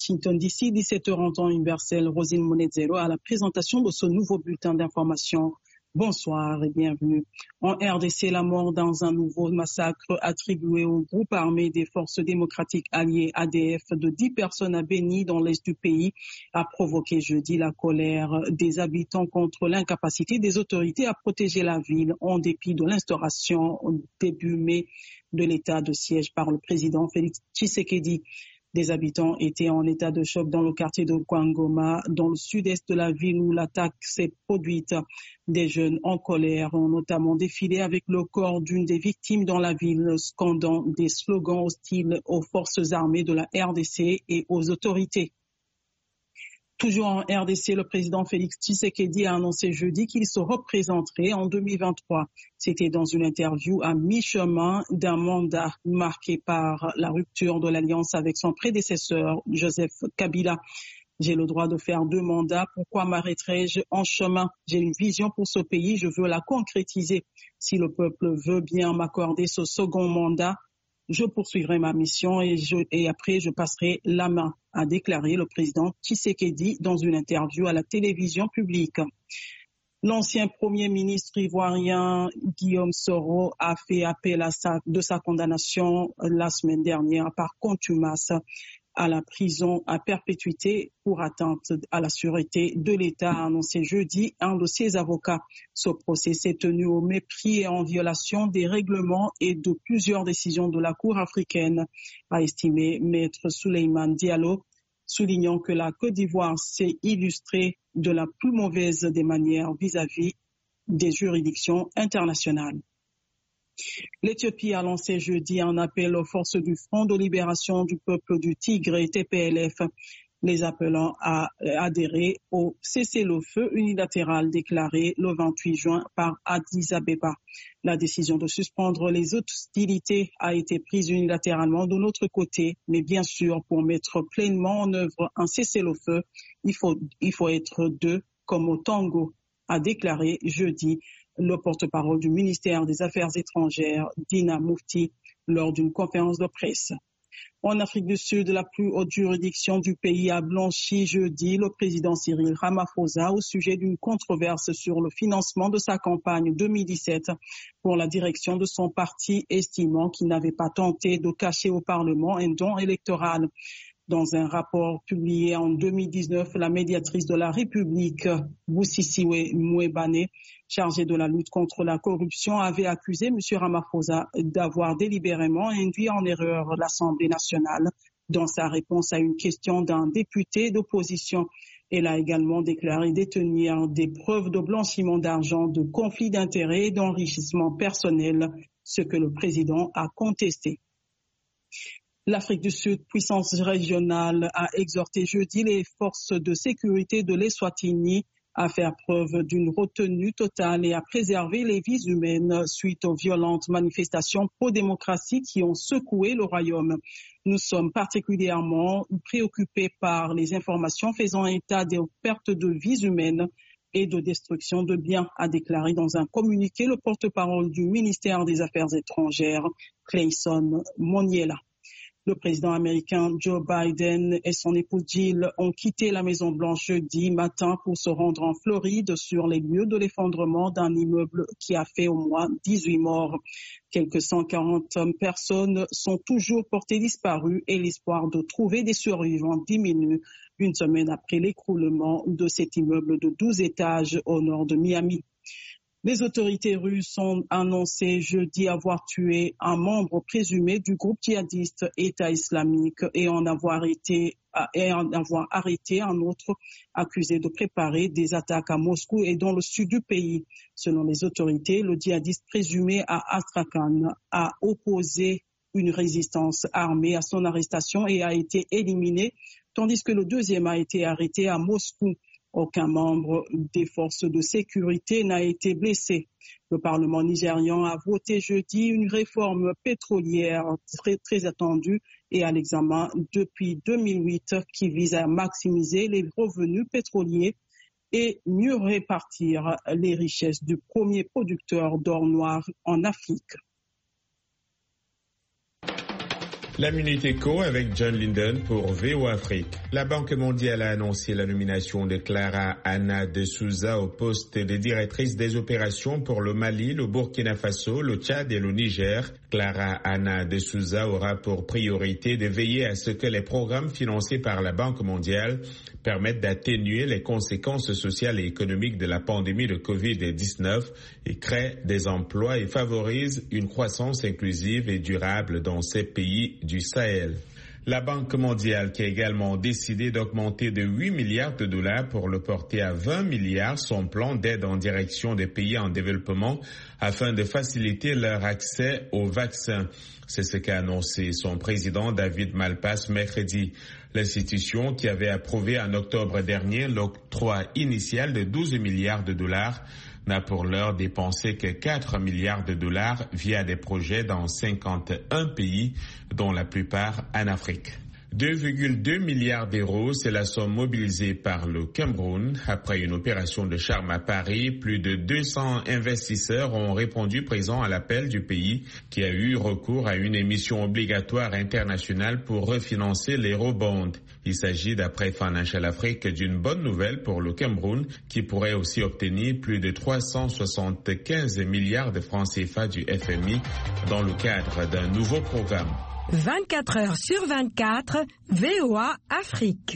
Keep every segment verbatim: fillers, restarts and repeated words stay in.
Washington D C, dix-sept heures en temps universel, Rosine Monedzero à la présentation de ce nouveau bulletin d'information. Bonsoir et bienvenue. En R D C, la mort dans un nouveau massacre attribué au groupe armé des forces démocratiques alliées A D F de dix personnes à Beni dans l'est du pays a provoqué jeudi la colère des habitants contre l'incapacité des autorités à protéger la ville en dépit de l'instauration début mai de l'état de siège par le président Félix Tshisekedi. Des habitants étaient en état de choc dans le quartier de Kwangoma, dans le sud-est de la ville où l'attaque s'est produite. Des jeunes en colère ont notamment défilé avec le corps d'une des victimes dans la ville, scandant des slogans hostiles aux forces armées de la R D C et aux autorités. Toujours en R D C, le président Félix Tshisekedi a annoncé jeudi qu'il se représenterait en deux mille vingt-trois. C'était dans une interview à mi-chemin d'un mandat marqué par la rupture de l'alliance avec son prédécesseur, Joseph Kabila. J'ai le droit de faire deux mandats. Pourquoi m'arrêterais-je en chemin? J'ai une vision pour ce pays, je veux la concrétiser. Si le peuple veut bien m'accorder ce second mandat, je poursuivrai ma mission et, je, et après je passerai la main, a déclaré le président Tshisekedi dans une interview à la télévision publique. L'ancien premier ministre ivoirien Guillaume Soro a fait appel à sa, de sa condamnation la semaine dernière par contumace à la prison à perpétuité pour atteinte à la sûreté de l'État, a annoncé jeudi un de ses avocats. Ce procès s'est tenu au mépris et en violation des règlements et de plusieurs décisions de la Cour africaine, a estimé Maître Souleymane Diallo, soulignant que la Côte d'Ivoire s'est illustrée de la plus mauvaise des manières vis-à-vis des juridictions internationales. L'Éthiopie a lancé jeudi un appel aux forces du Front de libération du peuple du Tigré, T P L F, les appelant à adhérer au cessez-le-feu unilatéral déclaré le vingt-huit juin par Addis Abeba. La décision de suspendre les hostilités a été prise unilatéralement de notre côté, mais bien sûr, pour mettre pleinement en œuvre un cessez-le-feu, il faut, il faut être deux comme au tango, a déclaré jeudi le porte-parole du ministère des Affaires étrangères, Dina Mufti, lors d'une conférence de presse. En Afrique du Sud, la plus haute juridiction du pays a blanchi jeudi le président Cyril Ramaphosa au sujet d'une controverse sur le financement de sa campagne deux mille dix-sept pour la direction de son parti, estimant qu'il n'avait pas tenté de cacher au Parlement un don électoral. Dans un rapport publié en deux mille dix-neuf, la médiatrice de la République, Busisiwe Mouebane, chargée de la lutte contre la corruption, avait accusé M. Ramaphosa d'avoir délibérément induit en erreur l'Assemblée nationale dans sa réponse à une question d'un député d'opposition. Elle a également déclaré détenir des preuves de blanchiment d'argent, de conflit d'intérêts et d'enrichissement personnel, ce que le président a contesté. L'Afrique du Sud, puissance régionale, a exhorté jeudi les forces de sécurité de l'Eswatini à faire preuve d'une retenue totale et à préserver les vies humaines suite aux violentes manifestations pro-démocratie qui ont secoué le royaume. Nous sommes particulièrement préoccupés par les informations faisant état des pertes de vies humaines et de destruction de biens, a déclaré dans un communiqué le porte-parole du ministère des Affaires étrangères, Clayson Moniela. Le président américain Joe Biden et son épouse Jill ont quitté la Maison-Blanche jeudi matin pour se rendre en Floride sur les lieux de l'effondrement d'un immeuble qui a fait au moins dix-huit morts. Quelques cent quarante personnes sont toujours portées disparues et l'espoir de trouver des survivants diminue une semaine après l'écroulement de cet immeuble de douze étages au nord de Miami. Les autorités russes ont annoncé jeudi avoir tué un membre présumé du groupe djihadiste État islamique et en avoir, été, et en avoir arrêté un autre accusé de préparer des attaques à Moscou et dans le sud du pays. Selon les autorités, le djihadiste présumé à Astrakhan a opposé une résistance armée à son arrestation et a été éliminé, tandis que le deuxième a été arrêté à Moscou. Aucun membre des forces de sécurité n'a été blessé. Le Parlement nigérian a voté jeudi une réforme pétrolière très, très attendue et à l'examen depuis deux mille huit qui vise à maximiser les revenus pétroliers et mieux répartir les richesses du premier producteur d'or noir en Afrique. La Minute Éco avec John Linden pour V O Afrique. La Banque mondiale a annoncé la nomination de Clara Anna de Souza au poste de directrice des opérations pour le Mali, le Burkina Faso, le Tchad et le Niger. Clara Anna de Souza aura pour priorité de veiller à ce que les programmes financés par la Banque mondiale permettent d'atténuer les conséquences sociales et économiques de la pandémie de covid dix-neuf et créent des emplois et favorisent une croissance inclusive et durable dans ces pays du Sahel. La Banque mondiale qui a également décidé d'augmenter de huit milliards de dollars pour le porter à vingt milliards son plan d'aide en direction des pays en développement afin de faciliter leur accès aux vaccins. C'est ce qu'a annoncé son président David Malpass mercredi. L'institution qui avait approuvé en octobre dernier l'octroi initial de douze milliards de dollars n'a pour l'heure dépensé que quatre milliards de dollars via des projets dans cinquante et un pays, dont la plupart en Afrique. deux virgule deux milliards d'euros, c'est la somme mobilisée par le Cameroun. Après une opération de charme à Paris, plus de deux cents investisseurs ont répondu présents à l'appel du pays qui a eu recours à une émission obligatoire internationale pour refinancer l'eurobond. Il s'agit, d'après Financial Afrique, d'une bonne nouvelle pour le Cameroun qui pourrait aussi obtenir plus de trois cent soixante-quinze milliards de francs C F A du F M I dans le cadre d'un nouveau programme. vingt-quatre heures sur vingt-quatre, V O A Afrique.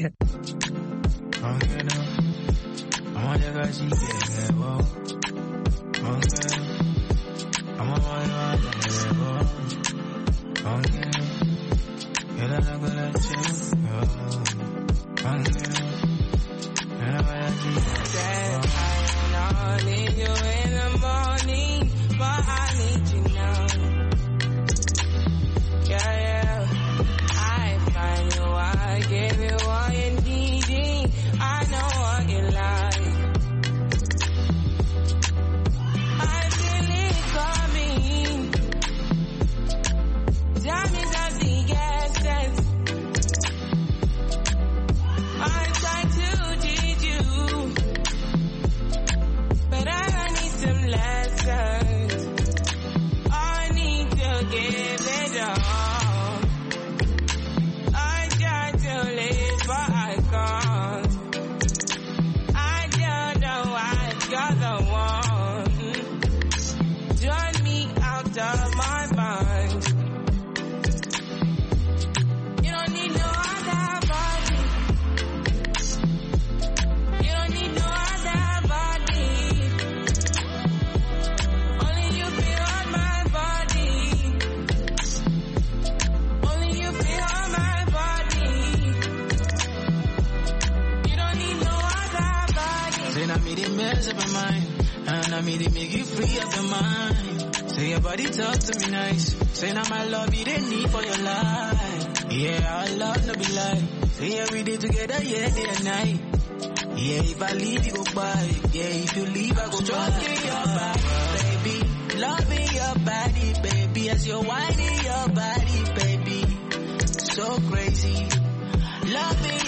Talk to me nice. Say now my love you didn't need for your life. Yeah, our love no be lie. Say every day together, yeah, day and night. Yeah, if I leave you go by. Yeah, if you leave I go stroking your body, baby. Loving your body, baby. As you're whining your body, baby. So crazy. Loving